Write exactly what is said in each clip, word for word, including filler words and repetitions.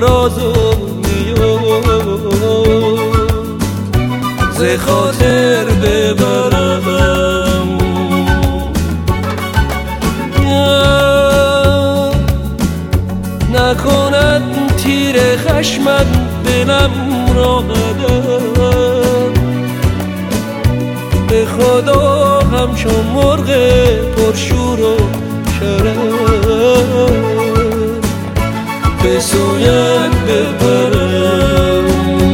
نازو میاد ز خاطر ببرم نکند تیر خشمت دلم را قدم به خدا همچون مرغ پرشور و شرم به سویت ببرم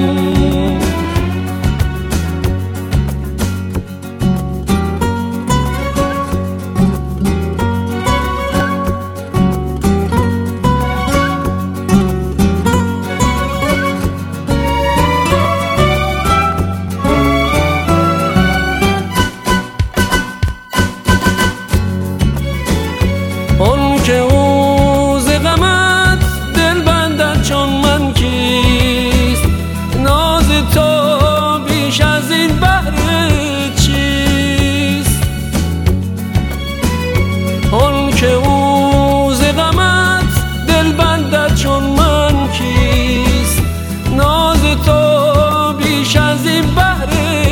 آن که او ز غمت دل بندد چون من کیست ناز تو بیش از این بهر چیست آن که او ز غمت دل بندد چون من کیست ناز تو بیش از این بهر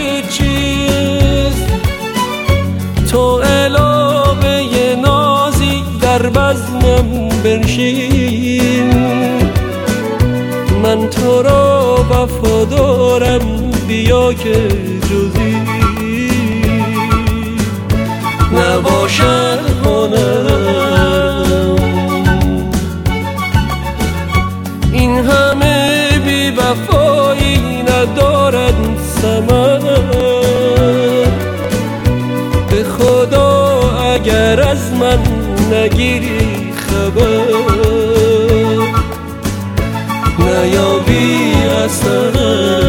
چیست تو علاوه نازی در بزمم بنشین من تو را وفادارم بیا که جزی نباشد هنرم این همه بی وفایی ندارد ثمر به خدا اگر از من نگیری خبر نیابی اثر